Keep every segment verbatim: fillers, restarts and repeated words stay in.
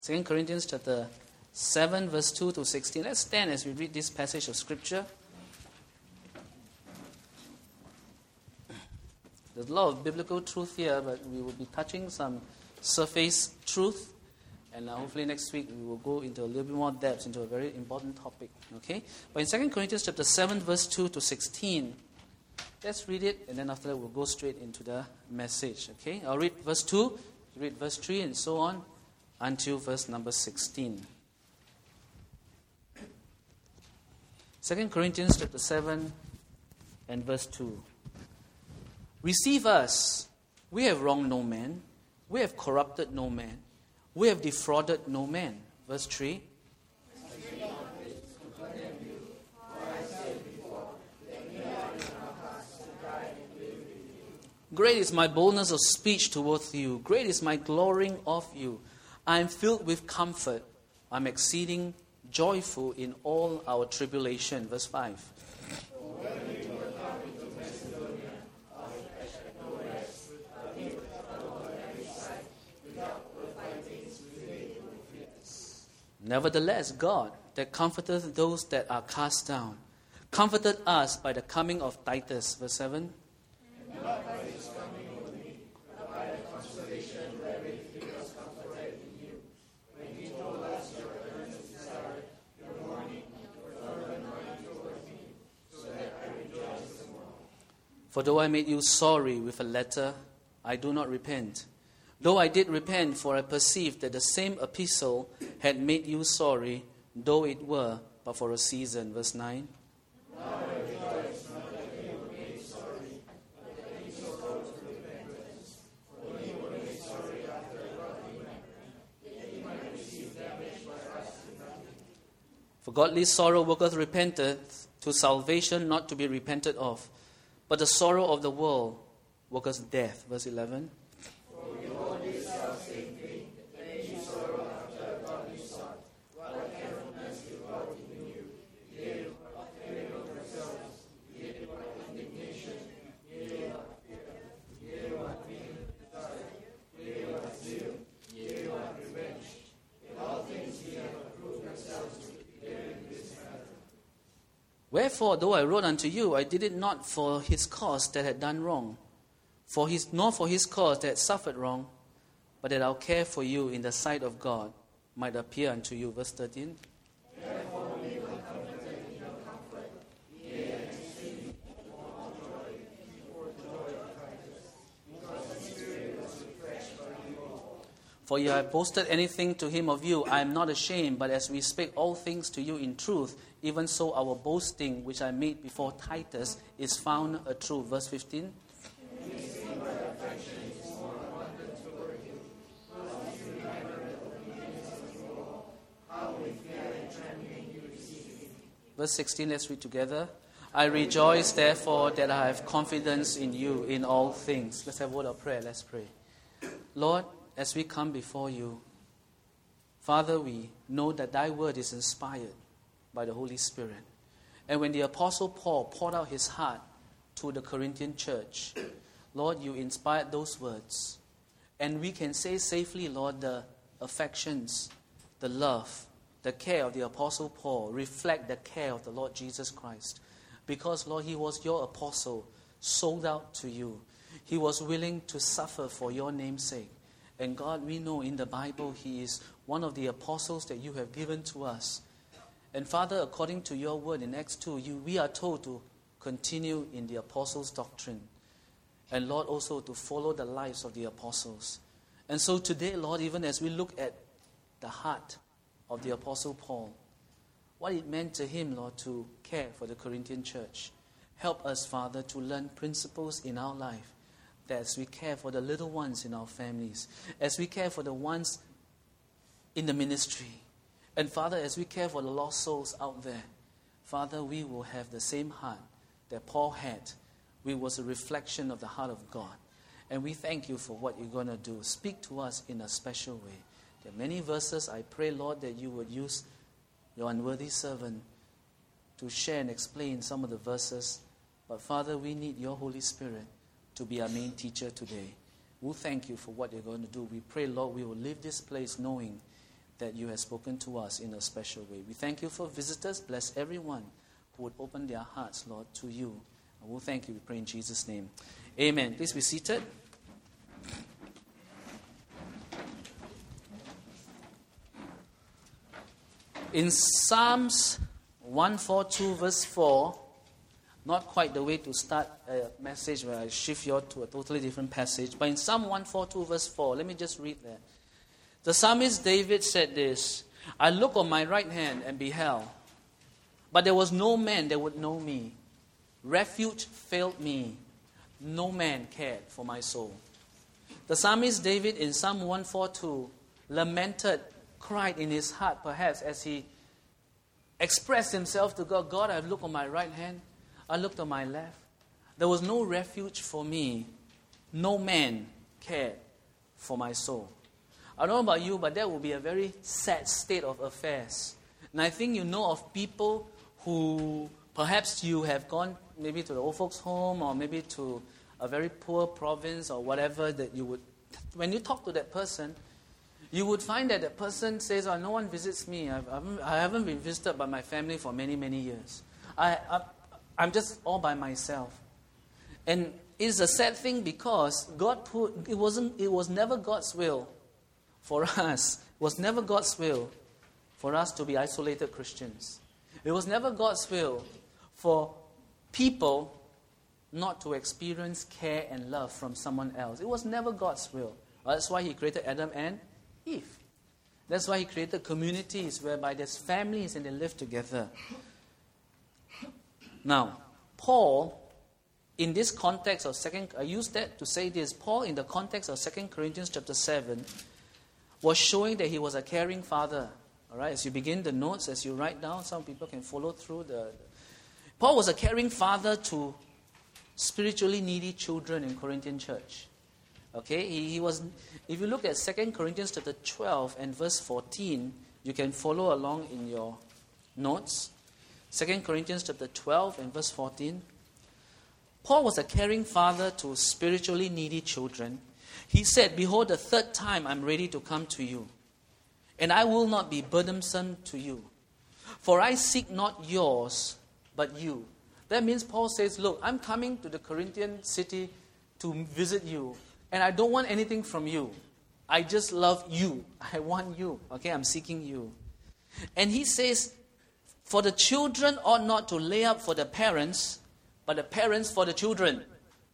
Second Corinthians chapter seven, verse two to sixteen. Let's stand as we read this passage of Scripture. There's a lot of biblical truth here, but we will be touching some surface truth. And uh, hopefully next week we will go into a little bit more depth into a very important topic. Okay? But in Second Corinthians chapter seven, verse two to sixteen, let's read it, and then after that we'll go straight into the message. Okay? I'll read verse two, read verse three, and so on, until verse number sixteen. Second Corinthians chapter seven and verse two. Receive us. We have wronged no man. We have corrupted no man. We have defrauded no man. Verse three. Great is my boldness of speech towards you. Great is my glorying of you. I am filled with comfort. I am exceeding joyful in all our tribulation. Verse five. Nevertheless, God, that comforteth those that are cast down, comforted us by the coming of Titus. Verse seven. And not by his coming only, but by the consolation wherewith he was comforted in you, when he told us your earnest desire, your mourning, your fervent mind toward me, so that I rejoice the more. For though I made you sorry with a letter, I do not repent. Though I did repent, for I perceived that the same epistle had made you sorry, though it were but for a season. Verse nine. Now I rejoice not that you were made sorry, but that you so called to repentance. For you were made sorry after a godly manner, that you might receive damage by us in nothing. For godly sorrow worketh repentance to salvation, not to be repented of. But the sorrow of the world worketh death. Verse eleven. Wherefore, though I wrote unto you, I did it not for his cause that had done wrong, for his nor for his cause that had suffered wrong, but that our care for you in the sight of God might appear unto you. Verse thirteen. Therefore we were comforted in your comfort, yea, and exceeding more joy for joy of Christ, because the Spirit was refreshed by you all. For you have boasted anything to him of you, I am not ashamed, but as we speak all things to you in truth, even so our boasting, which I made before Titus, is found a true. Verse fifteen. Verse sixteen, let's read together. I rejoice, therefore, that I have confidence in you in all things. Let's have a word of prayer. Let's pray. Lord, as we come before you, Father, we know that thy word is inspired by the Holy Spirit. And when the Apostle Paul poured out his heart to the Corinthian church, Lord, you inspired those words. And we can say safely, Lord, the affections, the love, the care of the Apostle Paul reflect the care of the Lord Jesus Christ. Because, Lord, he was your apostle, sold out to you. He was willing to suffer for your name's sake. And God, we know in the Bible he is one of the apostles that you have given to us. And Father, according to your word in Acts two, you, we are told to continue in the apostles' doctrine. And Lord, also to follow the lives of the apostles. And so today, Lord, even as we look at the heart of the Apostle Paul, what it meant to him, Lord, to care for the Corinthian church. Help us, Father, to learn principles in our life, that as we care for the little ones in our families, as we care for the ones in the ministry, and Father, as we care for the lost souls out there, Father, we will have the same heart that Paul had. We was a reflection of the heart of God. And we thank you for what you're going to do. Speak to us in a special way. There are many verses. I pray, Lord, that you would use your unworthy servant to share and explain some of the verses. But Father, we need your Holy Spirit to be our main teacher today. We'll thank you for what you're going to do. We pray, Lord, we will leave this place knowing that you have spoken to us in a special way. We thank you for visitors. Bless everyone who would open their hearts, Lord, to you. And we'll thank you. We pray in Jesus' name. Amen. Please be seated. In Psalms one forty-two verse four, not quite the way to start a message where I shift you to a totally different passage, but in Psalm one forty-two verse four, let me just read that. The psalmist David said this, I looked on my right hand and beheld, but there was no man that would know me. Refuge failed me. No man cared for my soul. The psalmist David in Psalm one forty-two lamented, cried in his heart perhaps as he expressed himself to God. God, I've looked on my right hand. I looked on my left. There was no refuge for me. No man cared for my soul. I don't know about you, but that would be a very sad state of affairs. And I think you know of people who perhaps you have gone maybe to the old folks' home or maybe to a very poor province or whatever that you would, when you talk to that person, you would find that the person says, oh, no one visits me. I've, I haven't been visited by my family for many, many years. I, I, I'm just all by myself. And it's a sad thing because God put, it wasn't, it was never God's will for us. It was never God's will for us to be isolated Christians. It was never God's will for people not to experience care and love from someone else. It was never God's will. That's why He created Adam and Eve. That's why He created communities whereby there's families and they live together. Now, Paul, in this context of second, I use that to say this. Paul, in the context of Second Corinthians chapter seven, was showing that he was a caring father. All right, as you begin the notes, as you write down, some people can follow through the. Paul was a caring father to spiritually needy children in Corinthian church. Okay, he, he was. If you look at Second Corinthians chapter twelve and verse fourteen, you can follow along in your notes. Second Corinthians chapter twelve and verse fourteen. Paul was a caring father to spiritually needy children. He said, behold, the third time I'm ready to come to you, and I will not be burdensome to you. For I seek not yours, but you. That means Paul says, look, I'm coming to the Corinthian city to visit you, and I don't want anything from you. I just love you. I want you. Okay, I'm seeking you. And he says, for the children ought not to lay up for the parents, but the parents for the children.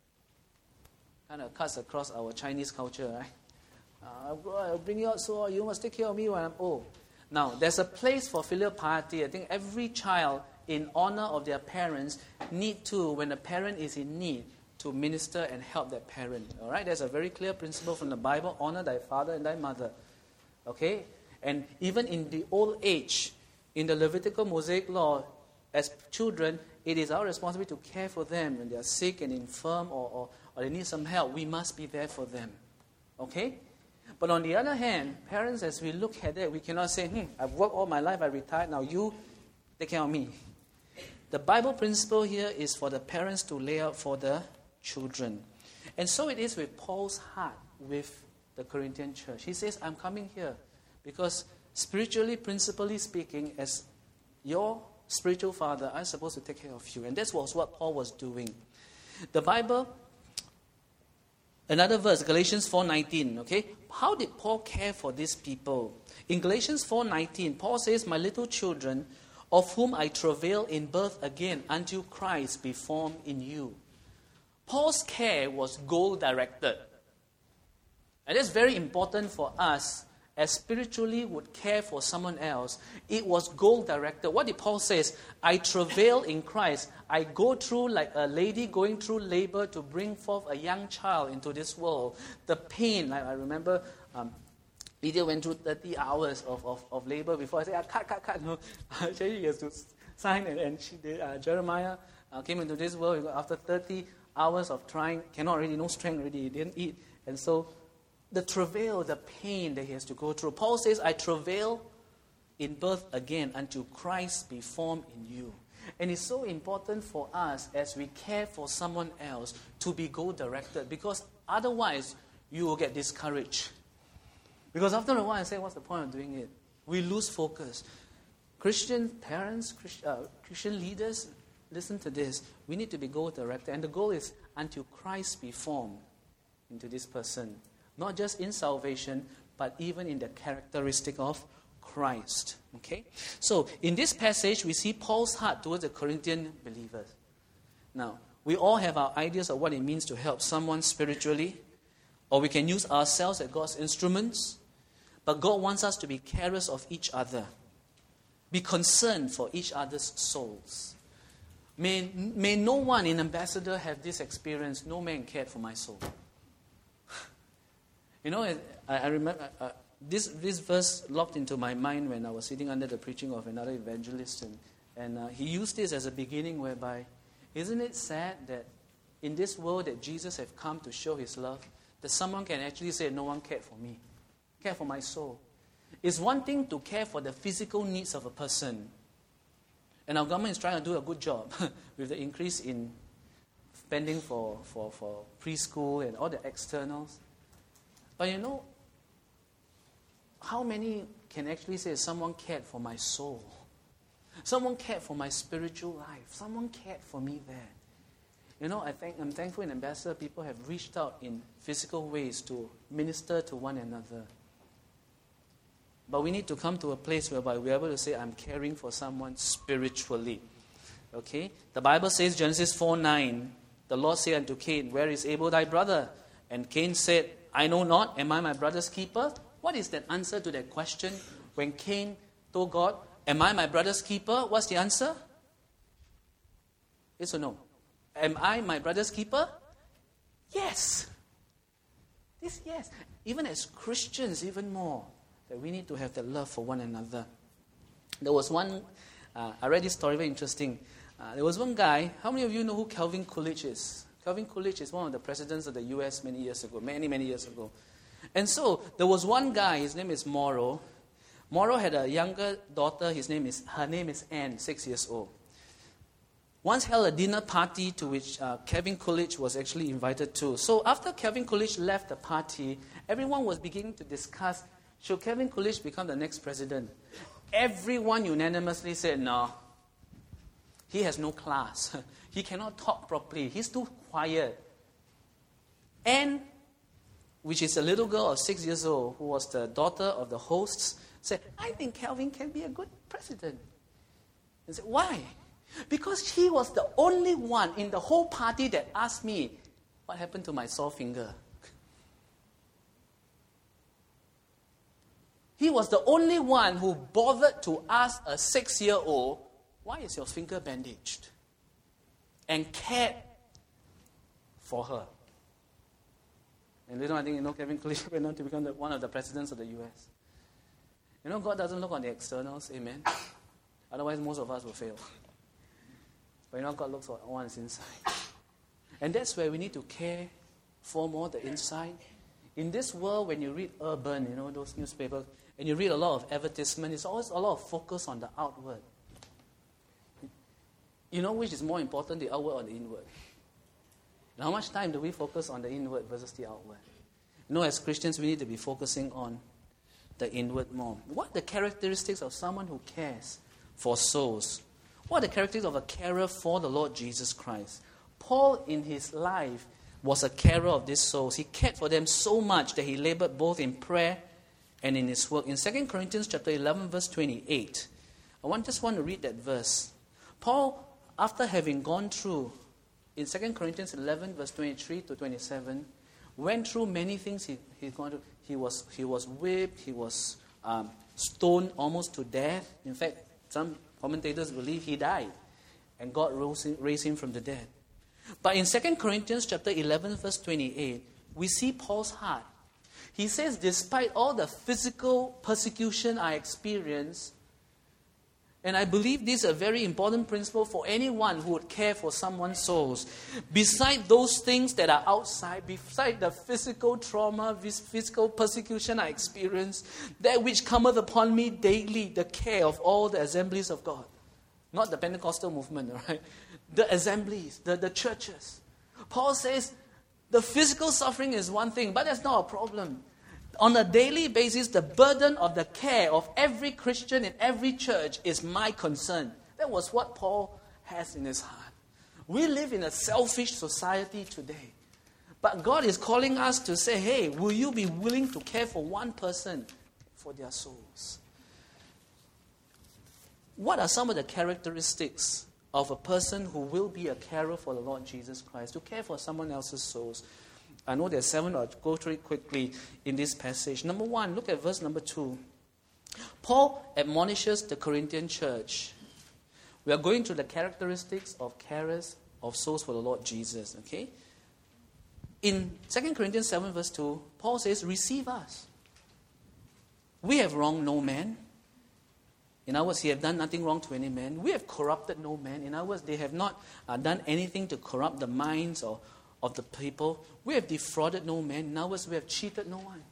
Kind of cuts across our Chinese culture, right? Uh, I'll bring you out so you must take care of me when I'm old. Now, there's a place for filial piety. I think every child, in honor of their parents, need to, when a parent is in need, to minister and help that parent. All right? There's a very clear principle from the Bible, honor thy father and thy mother. Okay? And even in the old age, in the Levitical Mosaic law, as children, it is our responsibility to care for them when they are sick and infirm or, or, or they need some help. We must be there for them. Okay? But on the other hand, parents, as we look at it, we cannot say, hmm, I've worked all my life, I retired, now you take care of me. The Bible principle here is for the parents to lay out for the children. And so it is with Paul's heart with the Corinthian church. He says, I'm coming here because spiritually, principally speaking, as your spiritual father, I'm supposed to take care of you. And that was what Paul was doing. The Bible, another verse, Galatians four nineteen, okay? How did Paul care for these people? In Galatians four nineteen, Paul says, my little children, of whom I travail in birth again until Christ be formed in you. Paul's care was goal-directed. And that's very important for us as spiritually would care for someone else. It was goal-directed. What did Paul say? I travail in Christ. I go through like a lady going through labor to bring forth a young child into this world. The pain, like I remember um, Lydia went through thirty hours of, of, of labor before I said, ah, cut, cut, cut. No, actually, he has to sign, and, and she did. Uh, Jeremiah uh, came into this world after thirty hours of trying, cannot really, no strength really, he didn't eat. And so the travail, the pain that he has to go through. Paul says, I travail in birth again until Christ be formed in you. And it's so important for us as we care for someone else to be goal-directed, because otherwise you will get discouraged. Because after a while I say, what's the point of doing it? We lose focus. Christian parents, Christ, uh, Christian leaders, listen to this. We need to be goal-directed. And the goal is until Christ be formed into this person. Not just in salvation, but even in the characteristic of Christ. Okay? So, in this passage, we see Paul's heart towards the Corinthian believers. Now, we all have our ideas of what it means to help someone spiritually, or we can use ourselves as God's instruments. But God wants us to be carers of each other. Be concerned for each other's souls. May, may no one in Ambassador have this experience, no man cared for my soul. You know, I, I remember uh, this, this verse locked into my mind when I was sitting under the preaching of another evangelist. And, and uh, he used this as a beginning whereby, isn't it sad that in this world that Jesus has come to show his love, that someone can actually say, no one cared for me, cared for my soul. It's one thing to care for the physical needs of a person. And our government is trying to do a good job with the increase in spending for, for, for preschool and all the externals. But you know, how many can actually say someone cared for my soul? Someone cared for my spiritual life. Someone cared for me there. You know, I think, I'm thankful in Ambassador people have reached out in physical ways to minister to one another. But we need to come to a place whereby we're able to say, I'm caring for someone spiritually. Okay? The Bible says, Genesis four nine, the Lord said unto Cain, where is Abel thy brother? And Cain said, I know not, am I my brother's keeper? What is that answer to that question? When Cain told God, am I my brother's keeper? What's the answer? Yes or no? Am I my brother's keeper? Yes. This yes. Even as Christians, even more. That we need to have that love for one another. There was one, uh, I read this story, very interesting. Uh, there was one guy, how many of you know who Calvin Coolidge is? Calvin Coolidge is one of the presidents of the U S many years ago, many, many years ago. And so, there was one guy, his name is Morrow. Morrow had a younger daughter, his name is, her name is Anne, six years old. Once held a dinner party to which uh, Calvin Coolidge was actually invited to. So, after Calvin Coolidge left the party, everyone was beginning to discuss, should Calvin Coolidge become the next president? Everyone unanimously said, no. He has no class. He cannot talk properly. He's too quiet. Anne, which is a little girl of six years old, who was the daughter of the hosts, said, I think Calvin can be a good president. And said, why? Because he was the only one in the whole party that asked me, what happened to my sore finger? He was the only one who bothered to ask a six-year-old, why is your finger bandaged? And cared for her. And later on, I think, you know, Calvin Coolidge went on to become the, one of the presidents of the U S. You know, God doesn't look on the externals, amen? Otherwise, most of us will fail. But you know, God looks on one's inside. And that's where we need to care for more the inside. In this world, when you read Urban, you know, those newspapers, and you read a lot of advertisement, it's always a lot of focus on the outward. You know which is more important, the outward or the inward? And how much time do we focus on the inward versus the outward? You know, as Christians, we need to be focusing on the inward more. What are the characteristics of someone who cares for souls? What are the characteristics of a carer for the Lord Jesus Christ? Paul, in his life, was a carer of these souls. He cared for them so much that he labored both in prayer and in his work. In Second Corinthians chapter eleven, verse twenty-eight, I want, just want to read that verse. Paul, after having gone through, in Second Corinthians eleven, verse twenty-three to twenty-seven, went through many things. He, he, gone through. he, was, he was whipped, he was um, stoned almost to death. In fact, some commentators believe he died, and God rose him, raised him from the dead. But in Second Corinthians chapter eleven, verse twenty-eight, we see Paul's heart. He says, despite all the physical persecution I experienced, and I believe this is a very important principle for anyone who would care for someone's souls. Beside those things that are outside, beside the physical trauma, this physical persecution I experienced, that which cometh upon me daily, the care of all the assemblies of God. Not the Pentecostal movement, right? The assemblies, the, the churches. Paul says, the physical suffering is one thing, but that's not a problem. On a daily basis, the burden of the care of every Christian in every church is my concern. That was what Paul has in his heart. We live in a selfish society today. But God is calling us to say, hey, will you be willing to care for one person for their souls? What are some of the characteristics of a person who will be a carer for the Lord Jesus Christ, to care for someone else's souls? I know there's seven, I'll go through it quickly in this passage. Number one, look at verse number two. Paul admonishes the Corinthian church. We are going through the characteristics of carers of souls for the Lord Jesus, okay? In Second Corinthians seven verse two, Paul says, receive us. We have wronged no man. In other words, he have done nothing wrong to any man. We have corrupted no man. In other words, they have not uh, done anything to corrupt the minds or of the people. We have defrauded no man. In other words, we have cheated no one.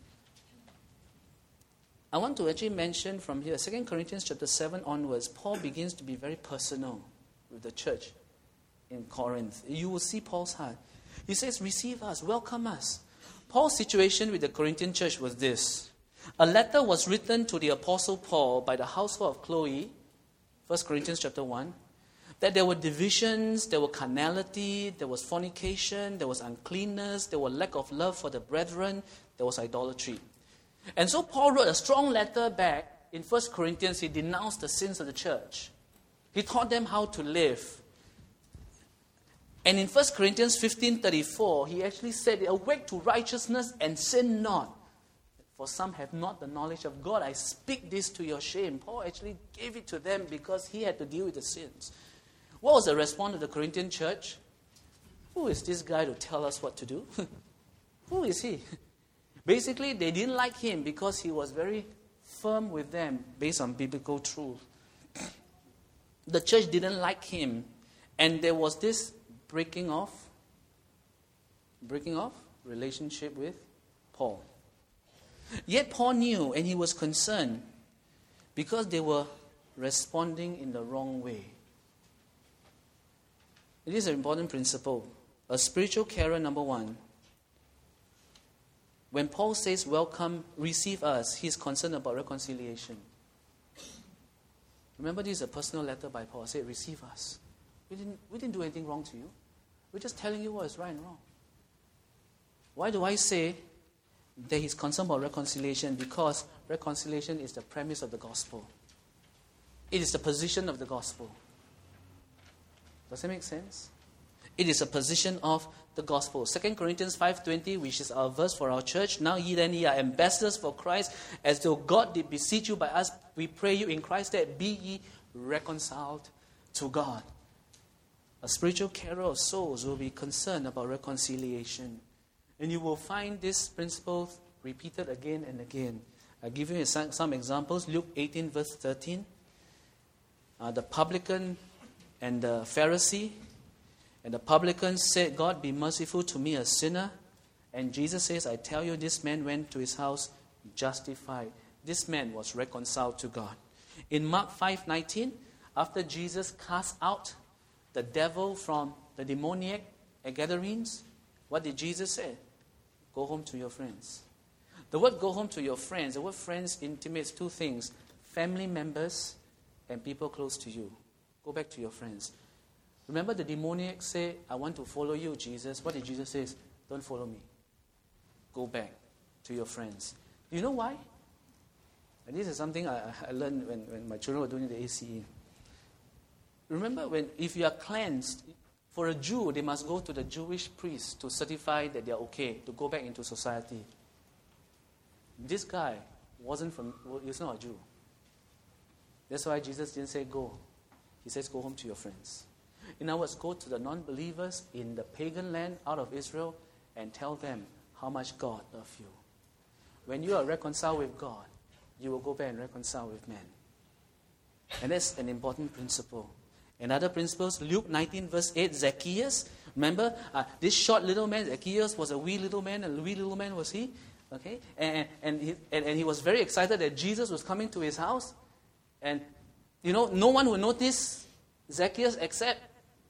I want to actually mention from here, Second Corinthians chapter seven onwards, Paul begins to be very personal with the church in Corinth. You will see Paul's heart. He says, receive us, welcome us. Paul's situation with the Corinthian church was this. A letter was written to the Apostle Paul by the household of Chloe, First Corinthians chapter one, that there were divisions, there were carnality, there was fornication, there was uncleanness, there was lack of love for the brethren, there was idolatry. And so Paul wrote a strong letter back in First Corinthians. He denounced the sins of the church. He taught them how to live. And in First Corinthians fifteen thirty-four, he actually said, awake to righteousness and sin not. For some have not the knowledge of God. I speak this to your shame. Paul actually gave it to them because he had to deal with the sins. What was the response of the Corinthian church? Who is this guy to tell us what to do? Who is he? Basically, they didn't like him because he was very firm with them based on biblical truth. The church didn't like him. And there was this breaking off, breaking off relationship with Paul. Yet Paul knew and he was concerned because they were responding in the wrong way. It is an important principle. A spiritual carer, number one. When Paul says, welcome, receive us, he's concerned about reconciliation. Remember, this is a personal letter by Paul. Say, receive us. We didn't, we didn't do anything wrong to you. We're just telling you what is right and wrong. Why do I say that he's concerned about reconciliation? Because reconciliation is the premise of the gospel. It is the position of the gospel. Does that make sense? It is a position of the gospel. Second Corinthians five twenty, which is our verse for our church. Now ye then ye are ambassadors for Christ, as though God did beseech you by us. We pray you in Christ that be ye reconciled to God. A spiritual carer of souls will be concerned about reconciliation. And you will find this principle repeated again and again. I'll give you some, some examples. Luke eighteen verse thirteen. Uh, the publican and the Pharisee. And the publican said, God, be merciful to me, a sinner. And Jesus says, I tell you, this man went to his house justified. This man was reconciled to God. In Mark five nineteen, after Jesus cast out the devil from the demoniac at Gadarenes, what did Jesus say? Go home to your friends. The word go home to your friends, the word friends intimates two things. Family members and people close to you. Go back to your friends. Remember the demoniac say, I want to follow you, Jesus. What did Jesus say? Don't follow me. Go back to your friends. Do you know why? And this is something I, I learned when, when my children were doing the A C E. Remember, when if you are cleansed, for a Jew, they must go to the Jewish priest to certify that they are okay to go back into society. This guy wasn't from, he's not a Jew. That's why Jesus didn't say go. He says go home to your friends. In other words, go to the non-believers in the pagan land out of Israel and tell them how much God loves you. When you are reconciled with God, you will go back and reconcile with men. And that's an important principle. Another principle, Luke nineteen verse eight, Zacchaeus. Remember, uh, this short little man, Zacchaeus, was a wee little man, and a wee little man was he. Okay, and and he, and, and he was very excited that Jesus was coming to his house. And, you know, no one will notice Zacchaeus except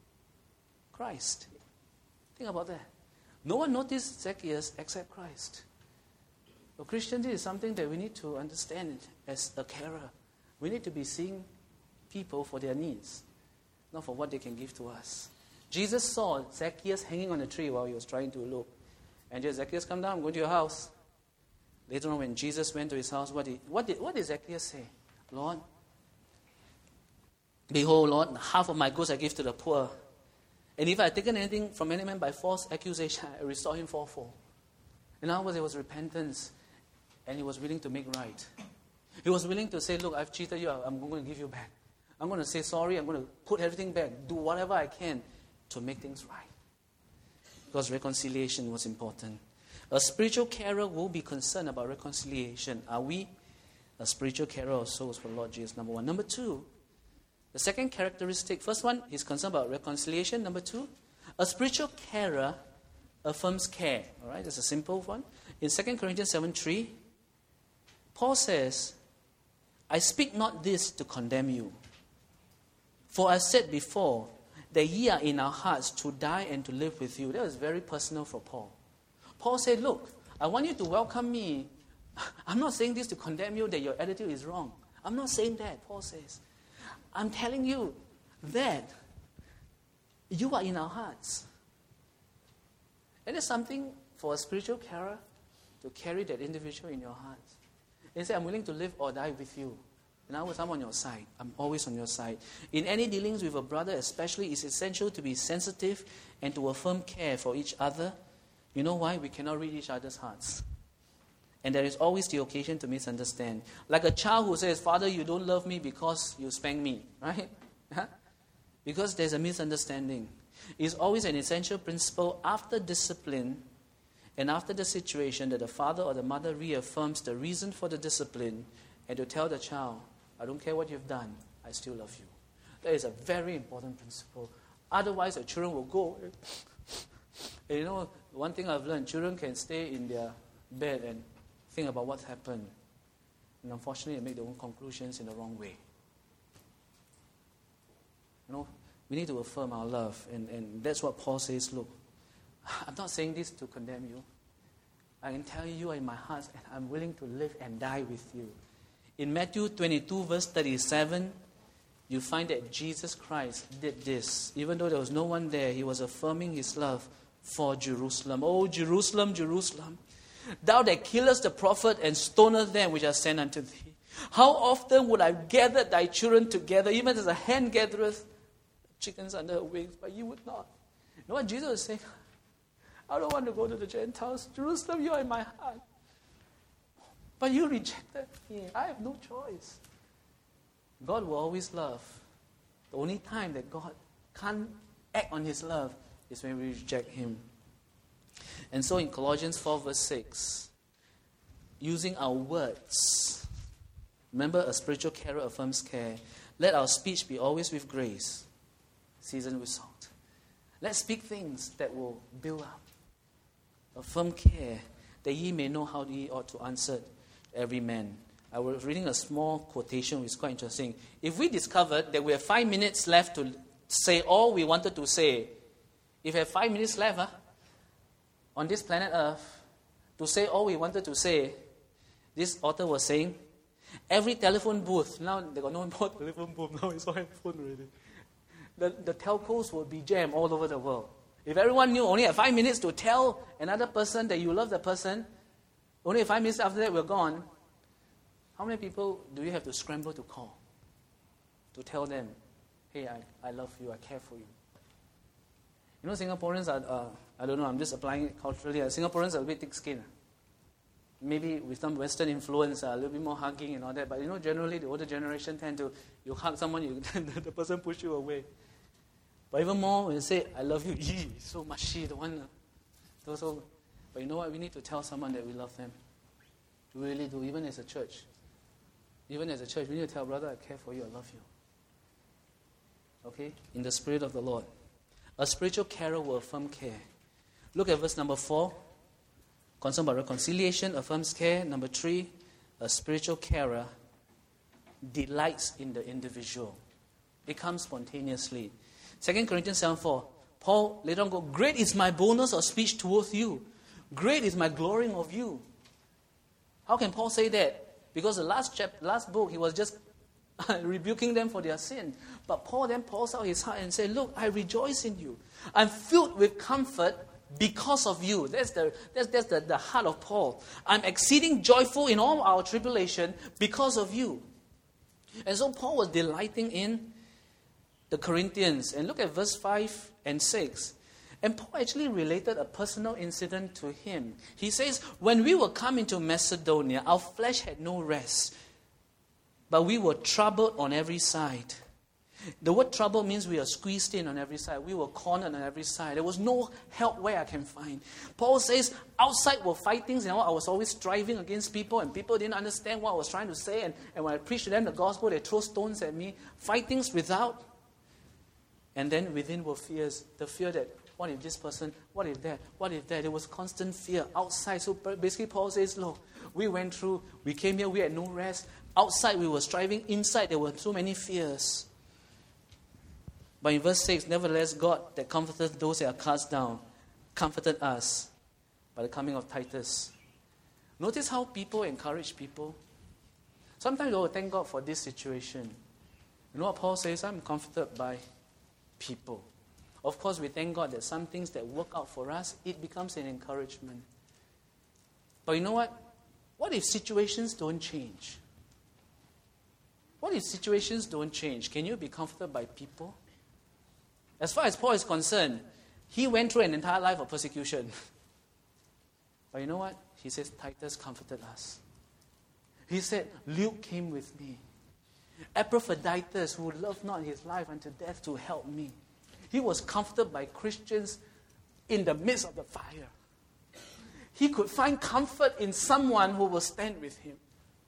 Christ. Think about that. No one noticed Zacchaeus except Christ. So Christianity is something that we need to understand as a carer. We need to be seeing people for their needs, not for what they can give to us. Jesus saw Zacchaeus hanging on a tree while he was trying to elope. And just, Zacchaeus, come down, go to your house. Later on, when Jesus went to his house, what did, what did, what did Zacchaeus say? Lord, behold, Lord, half of my goods I give to the poor. And if I had taken anything from any man by false accusation, I restore him fourfold. In other words, it was repentance. And he was willing to make right. He was willing to say, look, I've cheated you. I'm going to give you back. I'm going to say sorry. I'm going to put everything back. Do whatever I can to make things right. Because reconciliation was important. A spiritual carer will be concerned about reconciliation. Are we a spiritual carer of souls for Lord Jesus? Number one. Number two, the second characteristic. First one, he's concerned about reconciliation. Number two, a spiritual carer affirms care. All right, that's a simple one. In Second Corinthians seven three, Paul says, I speak not this to condemn you. For I said before, that ye are in our hearts to die and to live with you. That was very personal for Paul. Paul said, look, I want you to welcome me. I'm not saying this to condemn you that your attitude is wrong. I'm not saying that, Paul says. I'm telling you that you are in our hearts. And it's something for a spiritual carer to carry that individual in your hearts. And say, I'm willing to live or die with you. In other words, I'm on your side. I'm always on your side. In any dealings with a brother especially, it's essential to be sensitive and to affirm care for each other. You know why? We cannot read each other's hearts. And there is always the occasion to misunderstand. Like a child who says, Father, you don't love me because you spank me. Right? Because there's a misunderstanding. It's always an essential principle after discipline and after the situation that the father or the mother reaffirms the reason for the discipline and to tell the child, I don't care what you've done, I still love you. That is a very important principle. Otherwise, the children will go. And you know, one thing I've learned, children can stay in their bed and think about what's happened. And unfortunately, they make their own conclusions in the wrong way. You know, we need to affirm our love. And, and that's what Paul says, look, I'm not saying this to condemn you. I can tell you you are in my heart and I'm willing to live and die with you. In Matthew twenty-two, verse thirty-seven, you find that Jesus Christ did this. Even though there was no one there, he was affirming his love for Jerusalem. Oh, Jerusalem, Jerusalem, thou that killest the prophet and stonest them which are sent unto thee. How often would I gather thy children together, even as a hen gathereth chickens under her wings, but you would not. You know what Jesus is saying? I don't want to go to the Gentiles. Jerusalem, you are in my heart. But you rejected me. I have no choice. God will always love. The only time that God can't act on his love is when we reject him. And so in Colossians four verse six, using our words, remember a spiritual carer affirms care. Let our speech be always with grace, seasoned with salt. Let's speak things that will build up. Affirm care, that ye may know how ye ought to answer every man. I was reading a small quotation which is quite interesting. If we discovered that we have five minutes left to say all we wanted to say, if we have five minutes left huh, on this planet Earth to say all we wanted to say, this author was saying, every telephone booth, now they got no more telephone booth, now it's all handphone already. The, the telcos will be jammed all over the world. If everyone knew only had five minutes to tell another person that you love the person, only five minutes after that we're gone, how many people do you have to scramble to call? To tell them, hey, I, I love you, I care for you. You know, Singaporeans are, uh, I don't know, I'm just applying it culturally. Uh, Singaporeans are a bit thick-skinned. Maybe with some Western influence, uh, a little bit more hugging and all that. But you know, generally the older generation tend to, you hug someone, you the person push you away. But even more, when you say, I love you, yee, so mushy, the one. Uh, so, but you know what? We need to tell someone that we love them. We really do, even as a church. Even as a church, we need to tell, brother, I care for you, I love you. Okay? In the Spirit of the Lord. A spiritual carer will affirm care. Look at verse number four. Concern about reconciliation, affirms care. Number three, a spiritual carer delights in the individual. It comes spontaneously. Second Corinthians seven four. Paul later on go, great is my boldness of speech towards you. Great is my glorying of you. How can Paul say that? Because the last chapter, last book, he was just rebuking them for their sin. But Paul then pours out his heart and says, look, I rejoice in you. I'm filled with comfort because of you. That's the that's, that's the, the heart of Paul. I'm exceeding joyful in all our tribulation because of you. And so Paul was delighting in the Corinthians. And look at verse five and six. And Paul actually related a personal incident to him. He says, when we were coming to Macedonia, our flesh had no rest, but we were troubled on every side. The word trouble means we are squeezed in on every side. We were cornered on every side. There was no help where I can find. Paul says, outside were fightings. You know, I was always striving against people, and people didn't understand what I was trying to say. And, and when I preached to them the gospel, they throw stones at me. Fightings without. And then within were fears. The fear that, what if this person, what if that, what if that? There was constant fear outside. So basically Paul says, look, we went through, we came here, we had no rest. Outside we were striving, inside there were so many fears. But in verse six, nevertheless God that comforteth those that are cast down, comforted us by the coming of Titus. Notice how people encourage people. Sometimes we will thank God for this situation. You know what Paul says? I'm comforted by people. Of course, we thank God that some things that work out for us, it becomes an encouragement. But you know what? What if situations don't change? What if situations don't change? Can you be comforted by people? As far as Paul is concerned, he went through an entire life of persecution. But you know what? He says, Titus comforted us. He said, Luke came with me. Epaphroditus, who loved not his life unto death, to help me. He was comforted by Christians in the midst of the fire. He could find comfort in someone who will stand with him.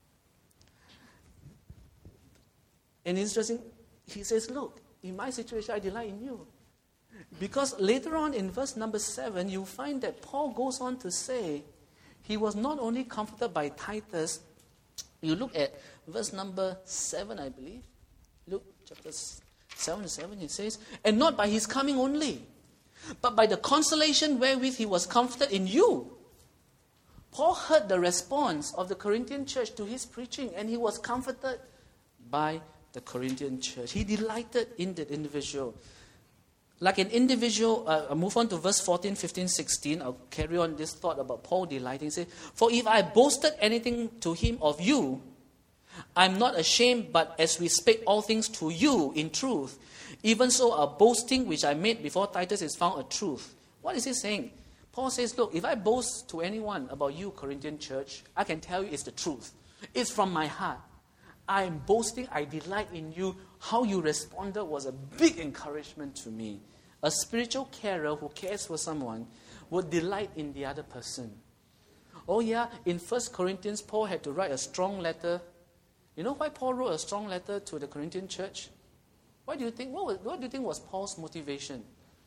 And it's interesting, he says, look, in my situation, I delight in you. Because later on in verse number seven, you find that Paul goes on to say, he was not only comforted by Titus. You look at verse number seven, I believe. Luke chapter seven to seven, it says, and not by his coming only, but by the consolation wherewith he was comforted in you. Paul heard the response of the Corinthian church to his preaching, and he was comforted by the Corinthian church. He delighted in that individual. Like an individual, uh, I'll move on to verse fourteen, fifteen, sixteen. I'll carry on this thought about Paul delighting. Say, for if I boasted anything to him of you, I'm not ashamed, but as we speak all things to you in truth, even so our boasting which I made before Titus is found a truth. What is he saying? Paul says, look, if I boast to anyone about you, Corinthian church, I can tell you it's the truth. It's from my heart. I am boasting, I delight in you. How you responded was a big encouragement to me. A spiritual carer who cares for someone would delight in the other person. Oh yeah, in First Corinthians, Paul had to write a strong letter. You know why Paul wrote a strong letter to the Corinthian church? Why do you think? What, was, what do you think was Paul's motivation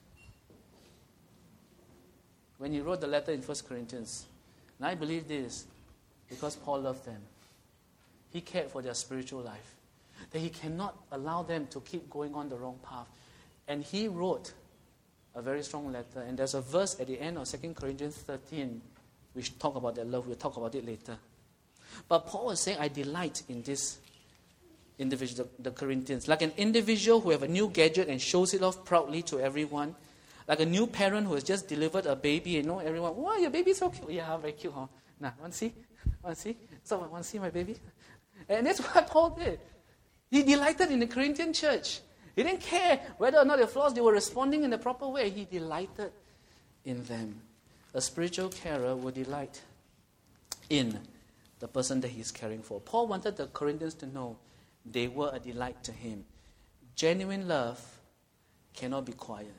when he wrote the letter in First Corinthians? And I believe this because Paul loved them. He cared for their spiritual life. That he cannot allow them to keep going on the wrong path. And he wrote a very strong letter. And there's a verse at the end of Second Corinthians thirteen which talk about that love. We'll talk about it later. But Paul was saying, I delight in this individual, the, the Corinthians. Like an individual who have a new gadget and shows it off proudly to everyone. Like a new parent who has just delivered a baby. You know, everyone, wow, your baby's so cute. Yeah, very cute, huh? Now, want to see? Want to see? Someone want to see my baby? And that's what Paul did. He delighted in the Corinthian church. He didn't care whether or not their flaws, they were responding in the proper way. He delighted in them. A spiritual carer will delight in the person that he's caring for. Paul wanted the Corinthians to know they were a delight to him. Genuine love cannot be quiet.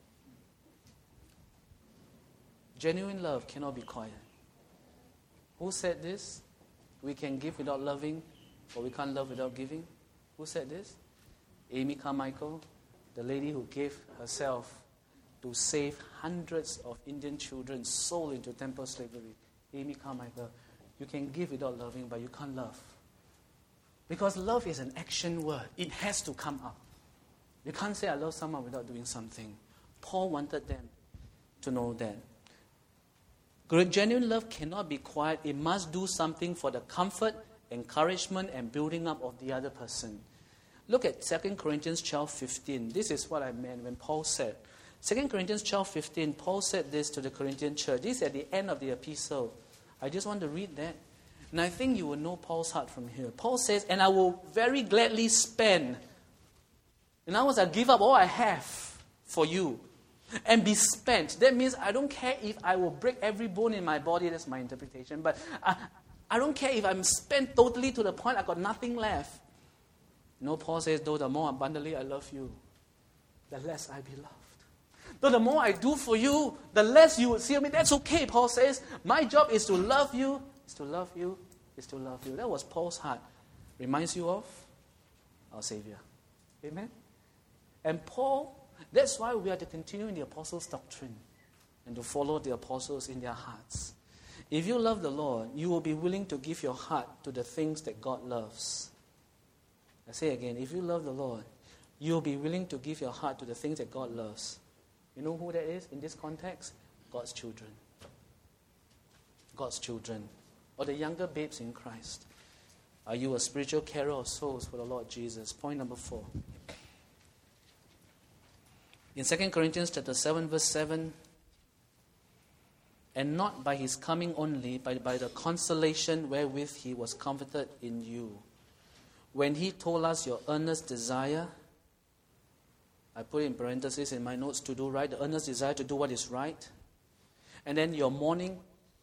Genuine love cannot be quiet. Who said this? We can give without loving, but we can't love without giving. Who said this? Amy Carmichael, the lady who gave herself to save hundreds of Indian children sold into temple slavery. Amy Carmichael, you can give without loving, but you can't love. Because love is an action word. It has to come up. You can't say I love someone without doing something. Paul wanted them to know that. Genuine love cannot be quiet. It must do something for the comfort, encouragement, and building up of the other person. Look at Second Corinthians twelve fifteen. This is what I meant when Paul said. Second Corinthians twelve fifteen, Paul said this to the Corinthian church. This is at the end of the epistle. I just want to read that. And I think you will know Paul's heart from here. Paul says, and I will very gladly spend. In other words, I give up all I have for you. And be spent. That means I don't care if I will break every bone in my body. That's my interpretation. But I, I don't care if I'm spent totally to the point I got nothing left. No, Paul says, though the more abundantly I love you, the less I be loved. Though the more I do for you, the less you will see of me. That's okay, Paul says. My job is to love you, is to love you, is to love you. That was Paul's heart. Reminds you of our Savior. Amen? And Paul, that's why we are to continue in the apostles' doctrine and to follow the apostles in their hearts. If you love the Lord, you will be willing to give your heart to the things that God loves. I say again, if you love the Lord, you will be willing to give your heart to the things that God loves. You know who that is in this context? God's children. God's children. Or the younger babes in Christ. Are you a spiritual carer of souls for the Lord Jesus? Point number four. In Second Corinthians chapter seven, verse seven, and not by his coming only, but by the consolation wherewith he was comforted in you. When he told us your earnest desire, I put in parentheses in my notes, to do right, the earnest desire to do what is right, and then your mourning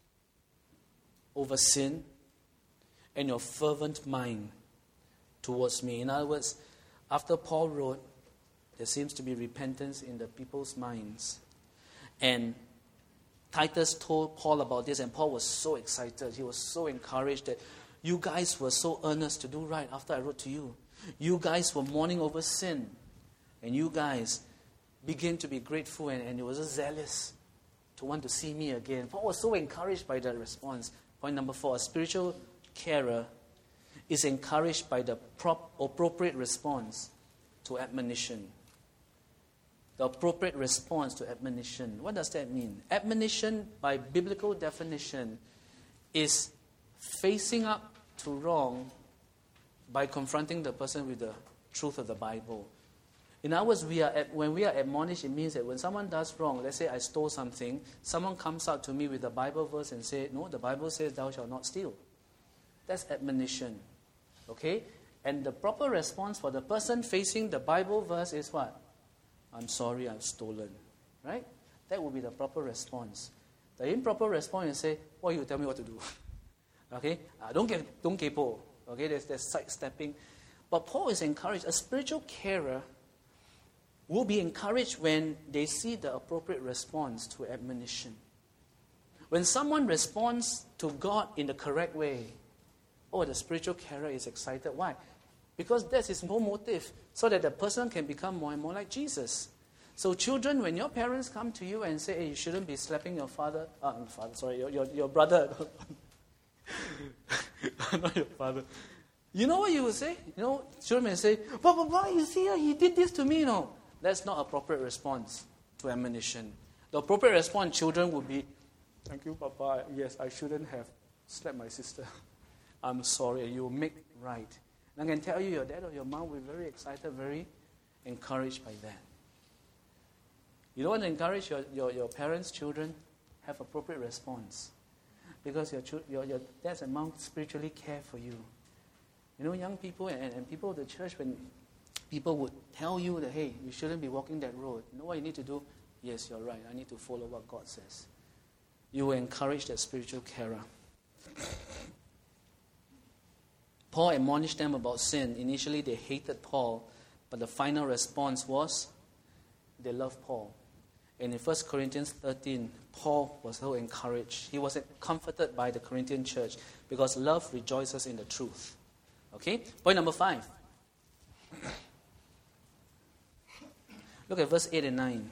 over sin, and your fervent mind towards me. In other words, after Paul wrote, there seems to be repentance in the people's minds. And Titus told Paul about this, and Paul was so excited. He was so encouraged that you guys were so earnest to do right after I wrote to you. You guys were mourning over sin. And you guys begin to be grateful, and, and you were so zealous to want to see me again. Paul was so encouraged by that response. Point number four, a spiritual carer is encouraged by the prop, appropriate response to admonition. The appropriate response to admonition. What does that mean? Admonition, by biblical definition, is facing up to wrong by confronting the person with the truth of the Bible. In other words, we are at, when we are admonished, it means that when someone does wrong, let's say I stole something, someone comes out to me with a Bible verse and say, no, the Bible says thou shalt not steal. That's admonition. Okay? And the proper response for the person facing the Bible verse is what? I'm sorry, I've stolen. Right? That would be the proper response. The improper response is say, well, you tell me what to do. Okay? Uh, don't get, don't kepo. Okay? There's, there's sidestepping. But Paul is encouraged. A spiritual carer will be encouraged when they see the appropriate response to admonition. When someone responds to God in the correct way, oh, the spiritual carer is excited. Why? Because that's his whole motive, so that the person can become more and more like Jesus. So children, when your parents come to you and say, hey, you shouldn't be slapping your father, uh, father sorry, your, your, your brother. Not your father. You know what you will say? You know, children may say, Papa, Papa, you see, he did this to me, you know. That's not appropriate response to admonition. The appropriate response, children, would be, thank you, Papa. Yes, I shouldn't have slapped my sister. I'm sorry. And you will make right. And I can tell you, your dad or your mom will be very excited, very encouraged by that. You don't want to encourage your, your, your parents' children, have appropriate response. Because your, your, your dads and moms spiritually care for you. You know, young people and, and people of the church, when people would tell you that, hey, you shouldn't be walking that road. You know what you need to do? Yes, you're right. I need to follow what God says. You will encourage that spiritual carer. Paul admonished them about sin. Initially, they hated Paul, but the final response was they loved Paul. And in First Corinthians thirteen, Paul was so encouraged. He was comforted by the Corinthian church because love rejoices in the truth. Okay? Point number five. Look at verse eight and nine.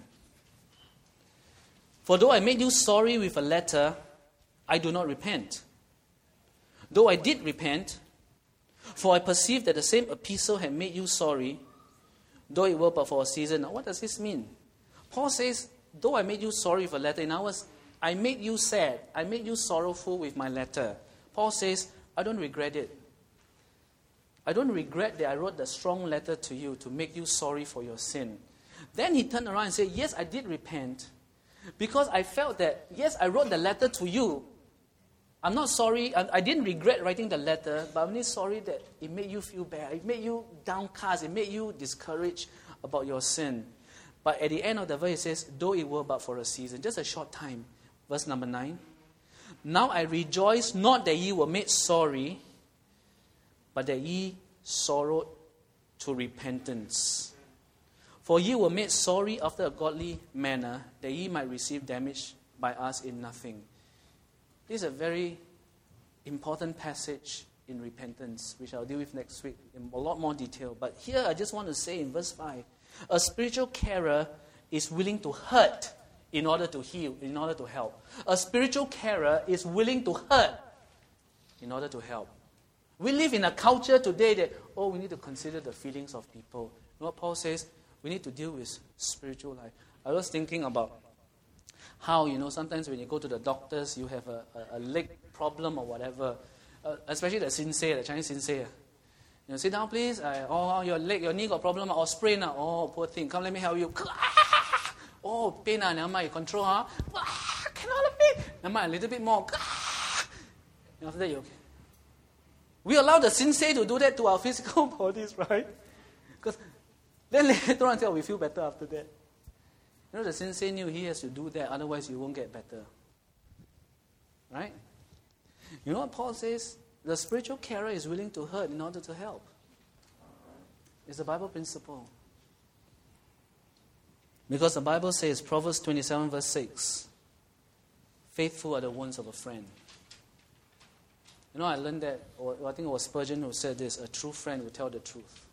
For though I made you sorry with a letter, I do not repent. Though I did repent, for I perceived that the same epistle had made you sorry, though it were but for a season. Now, what does this mean? Paul says, though I made you sorry with a letter, in other words, I made you sad. I made you sorrowful with my letter. Paul says, I don't regret it. I don't regret that I wrote the strong letter to you to make you sorry for your sin. Then he turned around and said, yes, I did repent. Because I felt that, yes, I wrote the letter to you. I'm not sorry. I, I didn't regret writing the letter, but I'm only sorry that it made you feel bad. It made you downcast. It made you discouraged about your sin. But at the end of the verse, it says, though it were but for a season, just a short time. Verse number nine. Now I rejoice not that ye were made sorry, but that ye sorrowed to repentance. For ye were made sorry after a godly manner, that ye might receive damage by us in nothing. This is a very important passage in repentance, which I'll deal with next week in a lot more detail. But here I just want to say in verse five, a spiritual carer is willing to hurt in order to heal, in order to help. A spiritual carer is willing to hurt in order to help. We live in a culture today that, oh, we need to consider the feelings of people. You know what Paul says? We need to deal with spiritual life. I was thinking about how, you know, sometimes when you go to the doctors, you have a, a, a leg problem or whatever, uh, especially the sincere, the Chinese sincere. You know, sit down, please. I, oh, your leg, your knee got problem, or sprain. Oh, poor thing. Come, let me help you. Oh, pain, never mind. You control, huh? Cannot let me. Never mind, a little bit more. And after that, you're okay. We allow the sincere to do that to our physical bodies, right? Because then later on, until we feel better after that. You know, the sensei knew he has to do that, otherwise you won't get better. Right? You know what Paul says? The spiritual carer is willing to hurt in order to help. It's a Bible principle. Because the Bible says, Proverbs twenty-seven verse six, faithful are the wounds of a friend. You know, I learned that, or I think it was Spurgeon who said this, a true friend will tell the truth.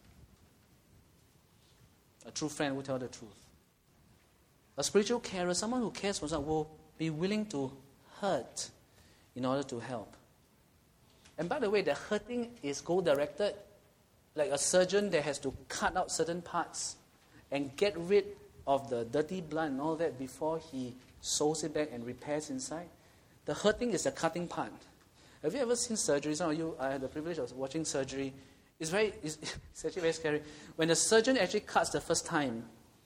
A true friend will tell the truth. A spiritual carer, someone who cares for someone, will be willing to hurt in order to help. And by the way, the hurting is goal-directed. Like a surgeon that has to cut out certain parts and get rid of the dirty blood and all that before he sews it back and repairs inside. The hurting is the cutting part. Have you ever seen surgery? Some of you, I had the privilege of watching surgery. It's very, it's, it's actually very scary. When the surgeon actually cuts the first time,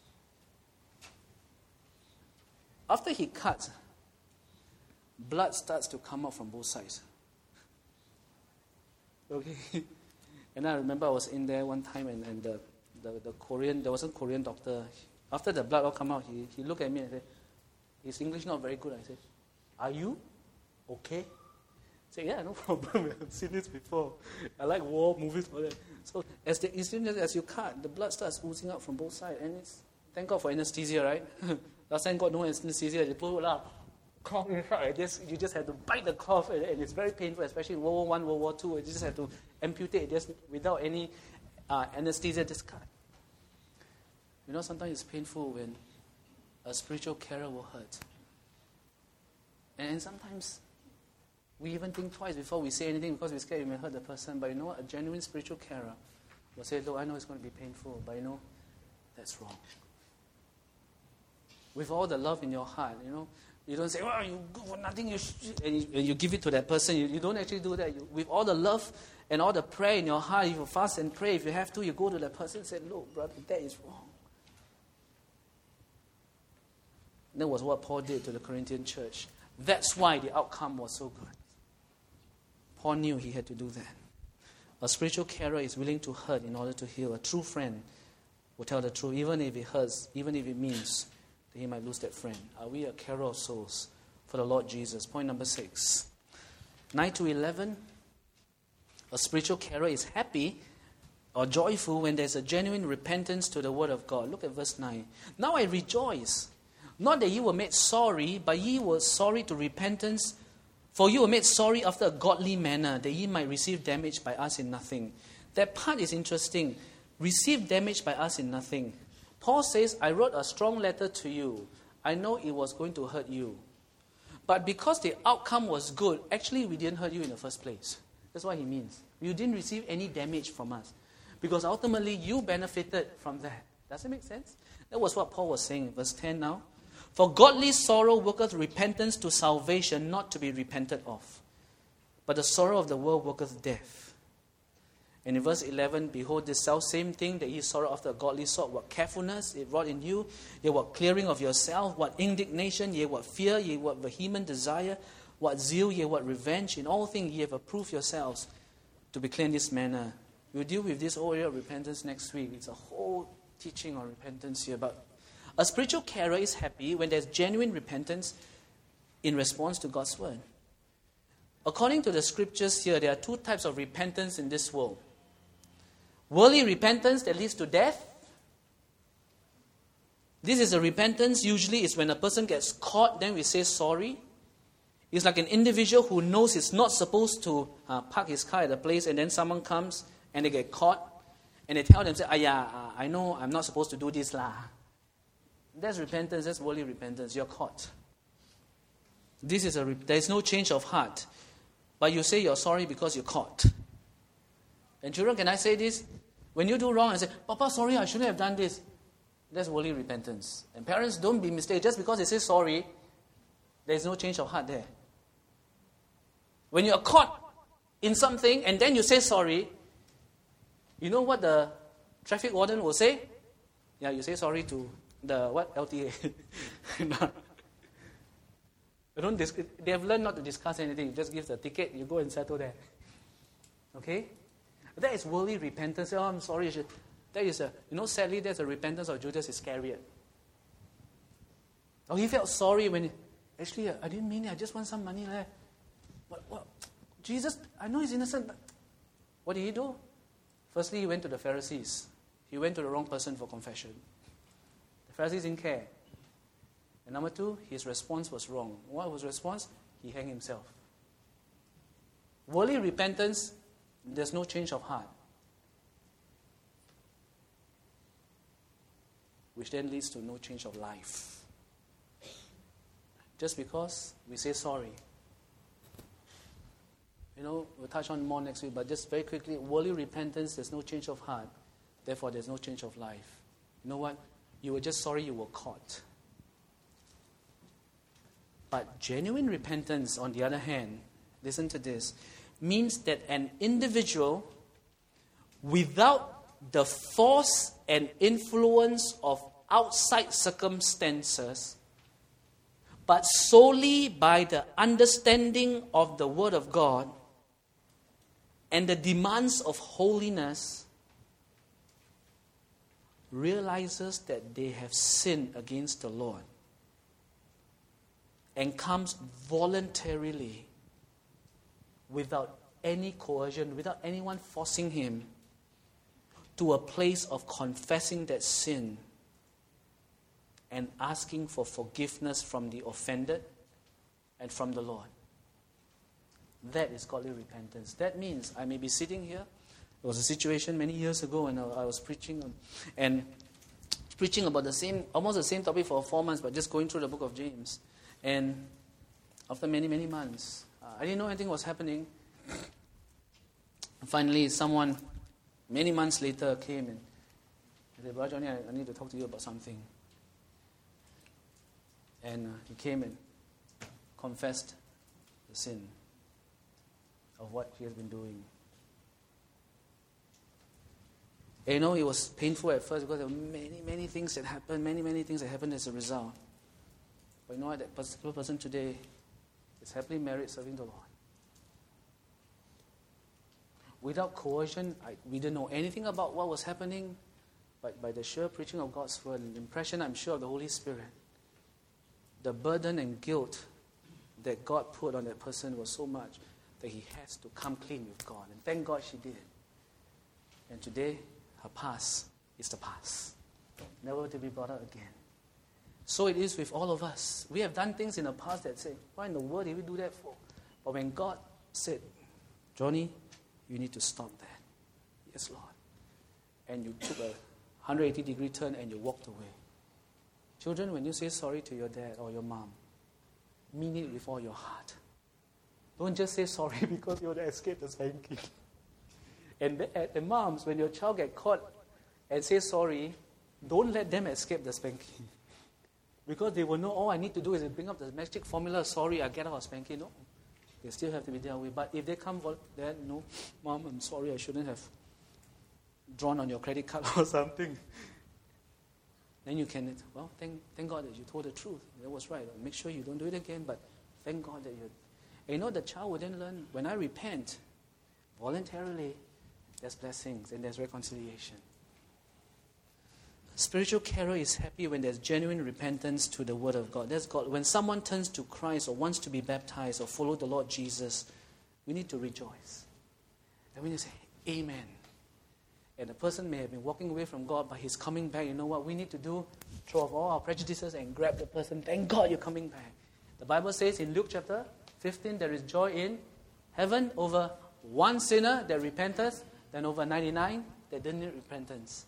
after he cuts, blood starts to come out from both sides. Okay? And I remember I was in there one time and, and the, the, the Korean, there was a Korean doctor. After the blood all come out, he, he looked at me and said, his English not very good. I said, are you okay? I said, yeah, no problem. I've seen this before. I like war movies for that. So as the instant as you cut, the blood starts oozing out from both sides. And it's, thank God for anesthesia, right? Last time God no anesthesia, they put a cloth inside. Just, you just have to bite the cloth, and, and it's very painful, especially in World War One, World War Two. You just have to amputate just without any uh, anesthesia, just cut. You know, sometimes it's painful when a spiritual carer will hurt. And, and sometimes we even think twice before we say anything because we're scared we may hurt the person. But you know what? A genuine spiritual carer will say, look, I know it's going to be painful, but you know, that's wrong. With all the love in your heart, you know, you don't say, well, you good for nothing, you and, you, and you give it to that person. You, you don't actually do that. You, with all the love and all the prayer in your heart, if you fast and pray, if you have to, you go to that person and say, look, brother, that is wrong. That was what Paul did to the Corinthian church. That's why the outcome was so good. Paul knew he had to do that. A spiritual carer is willing to hurt in order to heal. A true friend will tell the truth, even if it hurts, even if it means that he might lose that friend. Are we a carer of souls for the Lord Jesus? Point number six. nine to eleven. A spiritual carer is happy or joyful when there's a genuine repentance to the word of God. Look at verse nine. Now I rejoice. Not that ye were made sorry, but ye were sorry to repentance. For you were made sorry after a godly manner, that ye might receive damage by us in nothing. That part is interesting. Receive damage by us in nothing. Paul says, I wrote a strong letter to you. I know it was going to hurt you. But because the outcome was good, actually we didn't hurt you in the first place. That's what he means. You didn't receive any damage from us. Because ultimately you benefited from that. Does it make sense? That was what Paul was saying in verse ten now. For godly sorrow worketh repentance to salvation, not to be repented of. But the sorrow of the world worketh death. And in verse eleven, behold, this self-same thing that ye sorrow after a godly sort, what carefulness it wrought in you, yea, what clearing of yourself, what indignation, yea, what fear, yea, what vehement desire, what zeal, yea, what revenge. In all things ye have approved yourselves to be clear in this manner. We'll deal with this whole area of repentance next week. It's a whole teaching on repentance here. But a spiritual carer is happy when there's genuine repentance in response to God's word. According to the scriptures here, there are two types of repentance in this world. Worldly repentance that leads to death. This is a repentance, usually is when a person gets caught, then we say sorry. It's like an individual who knows he's not supposed to uh, park his car at a place, and then someone comes and they get caught, and they tell them, say, ah, yeah, uh, I know I'm not supposed to do this lah. That's repentance, that's worldly repentance. You're caught. This is a re- there is no change of heart. But you say you're sorry because you're caught. And children, can I say this? When you do wrong and say, Papa, sorry, I shouldn't have done this. That's worldly repentance. And parents, don't be mistaken. Just because they say sorry, there is no change of heart there. When you are caught in something and then you say sorry, you know what the traffic warden will say? Yeah, you say sorry to the what? L T A. No. Don't dis- they have learned not to discuss anything. You just give the ticket, you go and settle there. Okay? That is worldly repentance. Oh, I'm sorry. That is a, you know, sadly, there's a repentance of Judas Iscariot. Oh, he felt sorry when, he, actually, I didn't mean it. I just want some money there. What, what? Jesus, I know he's innocent, but what did he do? Firstly, he went to the Pharisees. He went to the wrong person for confession. The Pharisees didn't care. And number two, his response was wrong. What was his response? He hanged himself. Worldly repentance, there's no change of heart. Which then leads to no change of life. Just because we say sorry. You know, we'll touch on more next week, but just very quickly, worldly repentance, there's no change of heart. Therefore, there's no change of life. You know what? You were just sorry you were caught. But genuine repentance, on the other hand, listen to this, means that an individual, without the force and influence of outside circumstances, but solely by the understanding of the Word of God and the demands of holiness, realizes that they have sinned against the Lord and comes voluntarily, without any coercion, without anyone forcing him, to a place of confessing that sin and asking for forgiveness from the offended and from the Lord. That is godly repentance. That means I may be sitting here. There was a situation many years ago when I was preaching on, and preaching about the same, almost the same topic for four months, but just going through the book of James. And after many, many months, uh, I didn't know anything was happening. Finally, someone, many months later, came and said, Brother Johnny, I, I need to talk to you about something. And uh, he came and confessed the sin of what he has been doing. And you know, it was painful at first because there were many, many things that happened, many, many things that happened as a result. But you know what? That particular person today is happily married, serving the Lord. Without coercion, I, we didn't know anything about what was happening, but by the sure preaching of God's word, and impression, I'm sure, of the Holy Spirit, the burden and guilt that God put on that person was so much that he has to come clean with God. And thank God she did. And today, her past is the past, never to be brought up again. So it is with all of us. We have done things in the past that say, why in the world did we do that for? But when God said, Johnny, you need to stop that. Yes, Lord. And you took a one hundred eighty degree turn and you walked away. Children, when you say sorry to your dad or your mom, mean it with all your heart. Don't just say sorry because you want to escape the spanking. And, and moms, when your child gets caught and says sorry, don't let them escape the spanking. Because they will know all I need to do is bring up the magic formula. Sorry, I get out of spanking. No. They still have to be dealt with. But if they come, Dad, no, Mom, I'm sorry, I shouldn't have drawn on your credit card or something. Then you can, well, thank, thank God that you told the truth. That was right. Make sure you don't do it again, but thank God that you... And you know, the child will then learn, when I repent voluntarily, there's blessings and there's reconciliation. Spiritual carer is happy when there's genuine repentance to the Word of God. That's God. When someone turns to Christ or wants to be baptized or follow the Lord Jesus, we need to rejoice. And we need to say, Amen. And the person may have been walking away from God, but he's coming back. You know what we need to do? Throw off all our prejudices and grab the person. Thank God you're coming back. The Bible says in Luke chapter fifteen, there is joy in heaven over one sinner that repenteth, than over ninety-nine that didn't need repentance.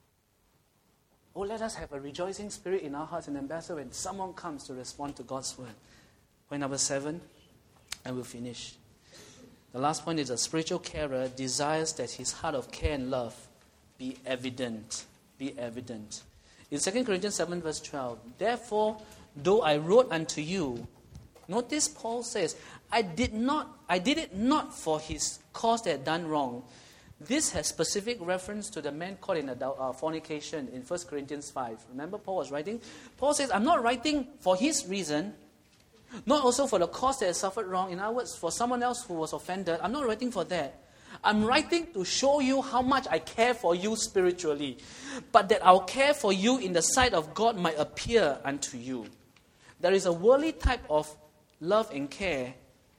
Oh, let us have a rejoicing spirit in our hearts and ambassador when someone comes to respond to God's word. Point number seven, and we'll finish. The last point is a spiritual carer desires that his heart of care and love be evident. Be evident. In Second Corinthians seven verse twelve, therefore, though I wrote unto you, notice Paul says, I did not, I did it not for his cause that had done wrong. This has specific reference to the man caught in adult, uh, fornication in First Corinthians five. Remember Paul was writing? Paul says, I'm not writing for his reason, not also for the cause that has suffered wrong. In other words, for someone else who was offended. I'm not writing for that. I'm writing to show you how much I care for you spiritually, but that our care for you in the sight of God might appear unto you. There is a worldly type of love and care.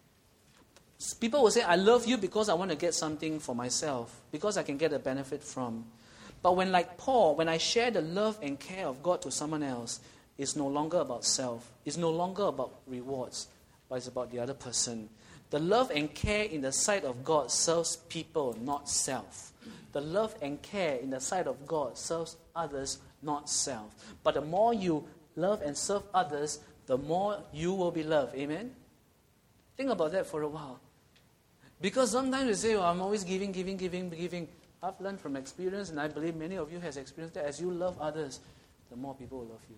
People will say, I love you because I want to get something for myself, because I can get a benefit from. But when, like Paul, when I share the love and care of God to someone else, it's no longer about self. It's no longer about rewards, but it's about the other person. The love and care in the sight of God serves people, not self. The love and care in the sight of God serves others, not self. But the more you love and serve others, the more you will be loved. Amen? Think about that for a while. Because sometimes we say, oh, I'm always giving, giving, giving, giving. I've learned from experience, and I believe many of you have experienced that. As you love others, the more people will love you.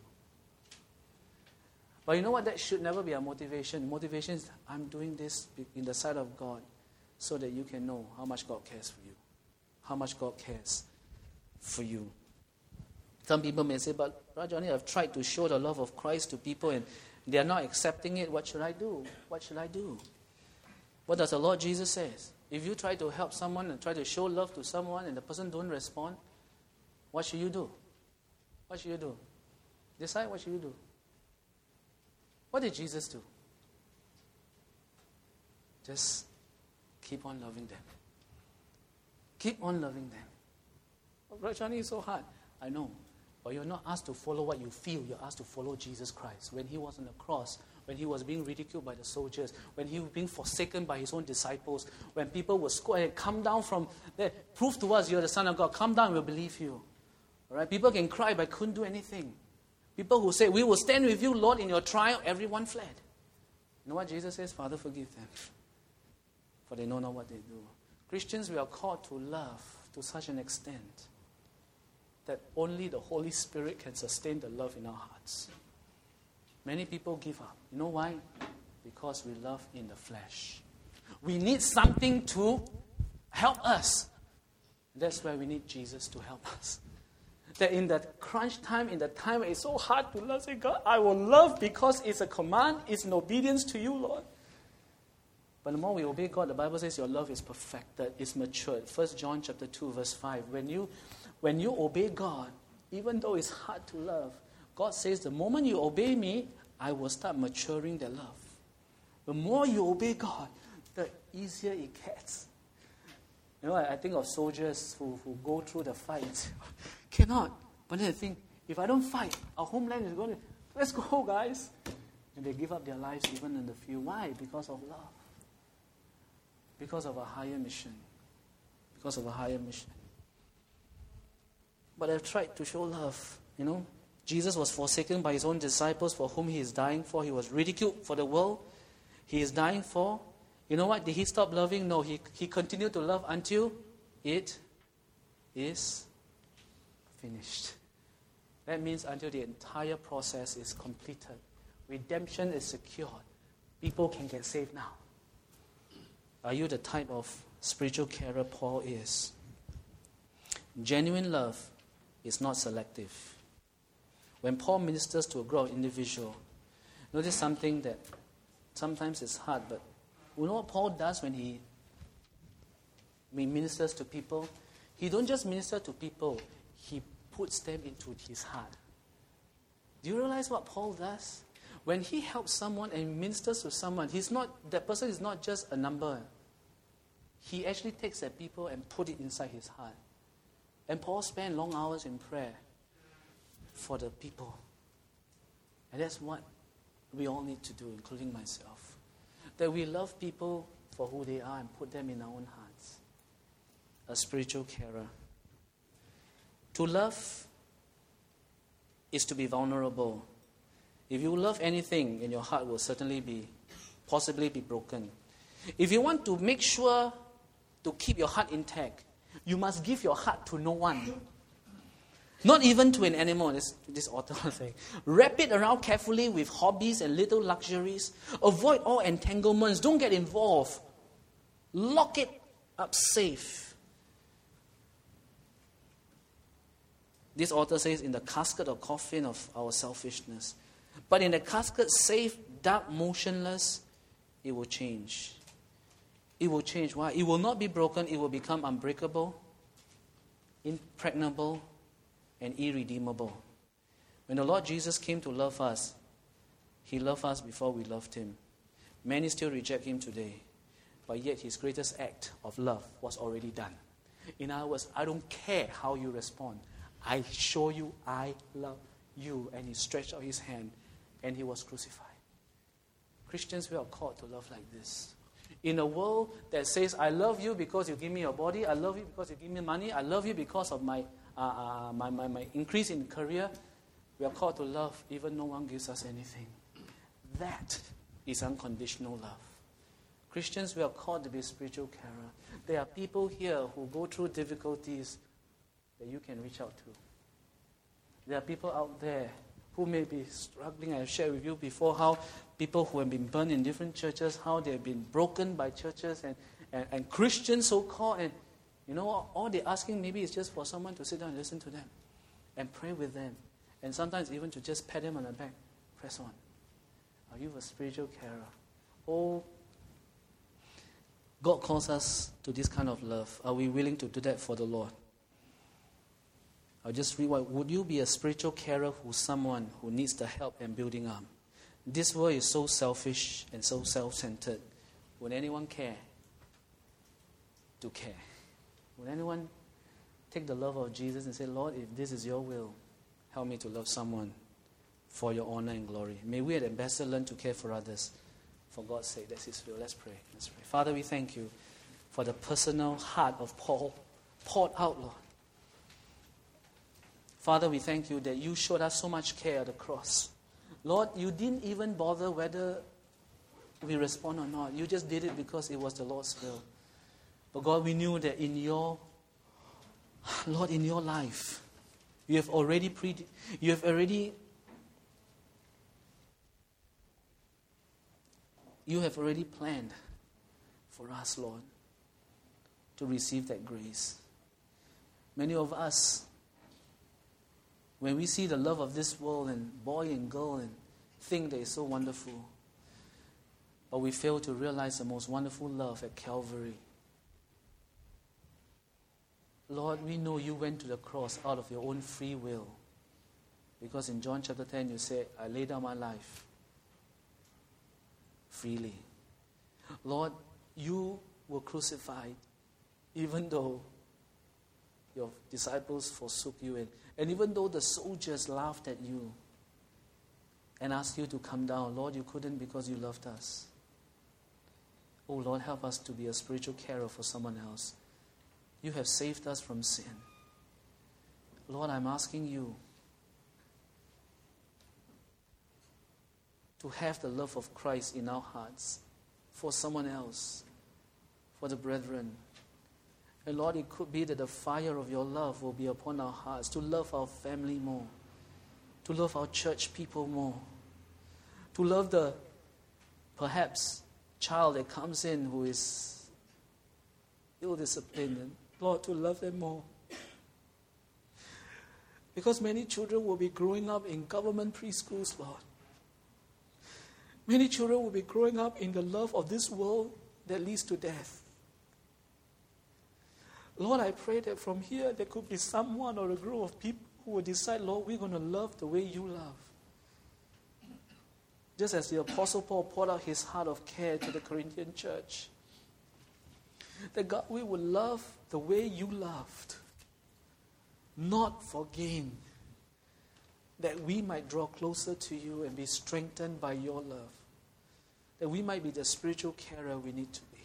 But you know what? That should never be our motivation. Motivation is, I'm doing this in the sight of God so that you can know how much God cares for you. How much God cares for you. Some people may say, but Rajani, I've tried to show the love of Christ to people and they are not accepting it. What should I do? What should I do? What does the Lord Jesus say? If you try to help someone and try to show love to someone and the person don't respond, what should you do? What should you do? Decide what should you do. What did Jesus do? Just keep on loving them. Keep on loving them. Oh, Rajani, is so hard. I know. But you're not asked to follow what you feel. You're asked to follow Jesus Christ. When he was on the cross, when he was being ridiculed by the soldiers, when he was being forsaken by his own disciples, when people were scolded, come down from there, prove to us you're the Son of God. Come down, we'll believe you. All right? People can cry, but couldn't do anything. People who say, we will stand with you, Lord, in your trial, everyone fled. You know what Jesus says? Father, forgive them, for they know not what they do. Christians, we are called to love to such an extent that only the Holy Spirit can sustain the love in our hearts. Many people give up. You know why? Because we love in the flesh. We need something to help us. That's why we need Jesus to help us. That in that crunch time, in the time where it's so hard to love, say, God, I will love because it's a command, it's an obedience to you, Lord. But the more we obey God, the Bible says your love is perfected, is matured. First John chapter two, verse five. When you when you obey God, even though it's hard to love, God says the moment you obey me, I will start maturing the love. The more you obey God, the easier it gets. You know, I, I think of soldiers who, who go through the fight. Cannot. But then I think, if I don't fight, our homeland is going to, let's go, guys. And they give up their lives even in the field. Why? Because of love. Because of a higher mission. Because of a higher mission. But I've tried to show love, you know. Jesus was forsaken by his own disciples for whom he is dying for. He was ridiculed for the world. He is dying for. You know what? Did he stop loving? No, he, he continued to love until it is finished. That means until the entire process is completed, redemption is secured, people can get saved now. Are you the type of spiritual carer Paul is? Genuine love is not selective. When Paul ministers to a group of individuals, notice something that sometimes is hard, but you know what Paul does when he, when he ministers to people? He don't just minister to people, he puts them into his heart. Do you realize what Paul does? When he helps someone and ministers to someone, he's not, that person is not just a number. He actually takes that people and put it inside his heart. And Paul spent long hours in prayer for the people. And that's what we all need to do, including myself. That we love people for who they are and put them in our own hearts. A spiritual carer. To love is to be vulnerable. If you love anything, then your heart will certainly be, possibly be broken. If you want to make sure to keep your heart intact, you must give your heart to no one. Not even to an animal, this, this author thing. Wrap it around carefully with hobbies and little luxuries. Avoid all entanglements. Don't get involved. Lock it up safe. This author says, in the casket or coffin of our selfishness. But in the casket, safe, dark, motionless, it will change. It will change. Why? It will not be broken. It will become unbreakable, impregnable, and irredeemable. When the Lord Jesus came to love us, He loved us before we loved Him. Many still reject Him today, but yet His greatest act of love was already done. In other words, I don't care how you respond. I show you I love you. And He stretched out His hand and He was crucified. Christians, we are called to love like this. In a world that says, I love you because you give me your body, I love you because you give me money, I love you because of my, uh, uh, my, my, my increase in career, we are called to love even no one gives us anything. That is unconditional love. Christians, we are called to be spiritual carer. There are people here who go through difficulties that you can reach out to. There are people out there who may be struggling. I have shared with you before how people who have been burned in different churches, how they have been broken by churches and, and, and Christians so-called. And you know what? All they're asking maybe is just for someone to sit down and listen to them and pray with them. And sometimes even to just pat them on the back. Press on. Are you a spiritual carer? Oh, God calls us to this kind of love. Are we willing to do that for the Lord? I'll just read what. Would you be a spiritual carer who's someone who needs the help and building up? This world is so selfish and so self-centered. Would anyone care to care? Would anyone take the love of Jesus and say, Lord, if this is your will, help me to love someone for your honor and glory. May we at Ambassador learn to care for others for God's sake. That's His will. Let's pray. Let's pray. Father, we thank you for the personal heart of Paul poured out, Lord. Father, we thank you that you showed us so much care at the cross. Lord, you didn't even bother whether we respond or not. You just did it because it was the Lord's will. But God, we knew that in your, Lord, in your life, you have already pre, you have already, you have already planned for us, Lord, to receive that grace. Many of us, when we see the love of this world and boy and girl and think that it's so wonderful, but we fail to realize the most wonderful love at Calvary. Lord, we know you went to the cross out of your own free will. Because in John chapter ten you said, I lay down my life freely. Lord, you were crucified even though your disciples forsook you and And even though the soldiers laughed at you and asked you to come down, Lord, you couldn't because you loved us. Oh, Lord, help us to be a spiritual carer for someone else. You have saved us from sin. Lord, I'm asking you to have the love of Christ in our hearts for someone else, for the brethren. And Lord, it could be that the fire of your love will be upon our hearts to love our family more, to love our church people more, to love the, perhaps, child that comes in who is ill-disciplined, and Lord, to love them more. Because many children will be growing up in government preschools, Lord. Many children will be growing up in the love of this world that leads to death. Lord, I pray that from here there could be someone or a group of people who will decide, Lord, we're going to love the way you love. Just as the Apostle Paul poured out his heart of care to the Corinthian church. That God, we will love the way you loved. Not for gain. That we might draw closer to you and be strengthened by your love. That we might be the spiritual carer we need to be.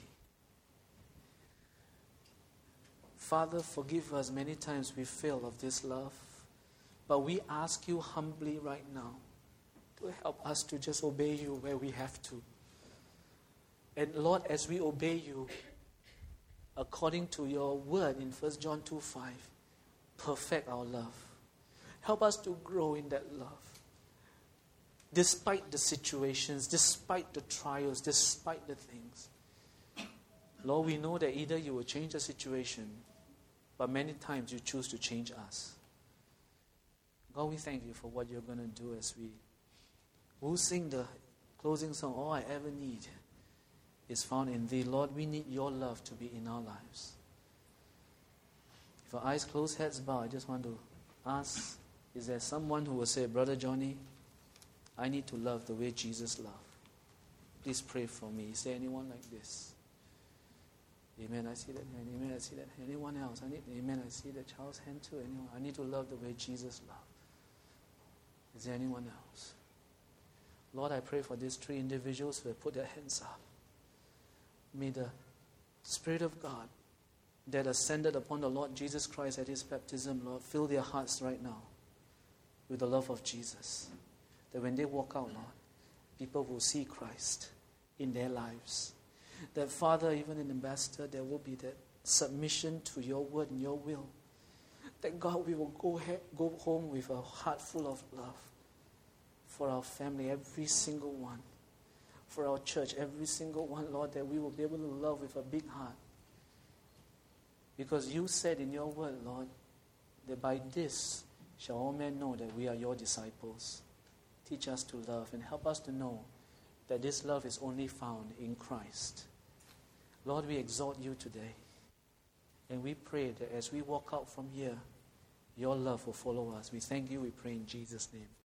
Father, forgive us. Many times we fail of this love. But we ask you humbly right now to help us to just obey you where we have to. And Lord, as we obey you, according to your word in First John two five, perfect our love. Help us to grow in that love. Despite the situations, despite the trials, despite the things. Lord, we know that either you will change the situation, but many times you choose to change us. God, we thank you for what you're going to do as we will sing the closing song, All I Ever Need is Found in Thee. Lord, we need your love to be in our lives. If our eyes closed, heads bowed, I just want to ask, is there someone who will say, Brother Johnny, I need to love the way Jesus loved? Please pray for me. Is there anyone like this? Amen, I see that hand. Amen, I see that hand. Anyone else? I need, amen, I see that child's hand too. Anyone? I need to love the way Jesus loved. Is there anyone else? Lord, I pray for these three individuals who have put their hands up. May the Spirit of God that ascended upon the Lord Jesus Christ at his baptism, Lord, fill their hearts right now with the love of Jesus. That when they walk out, Lord, people will see Christ in their lives. That, Father, even in Ambassador, there will be that submission to your word and your will. That, God, we will go, he- go home with a heart full of love for our family, every single one. For our church, every single one, Lord, that we will be able to love with a big heart. Because you said in your word, Lord, that by this shall all men know that we are your disciples. Teach us to love and help us to know that this love is only found in Christ. Lord, we exalt you today. And we pray that as we walk out from here, your love will follow us. We thank you, we pray in Jesus' name.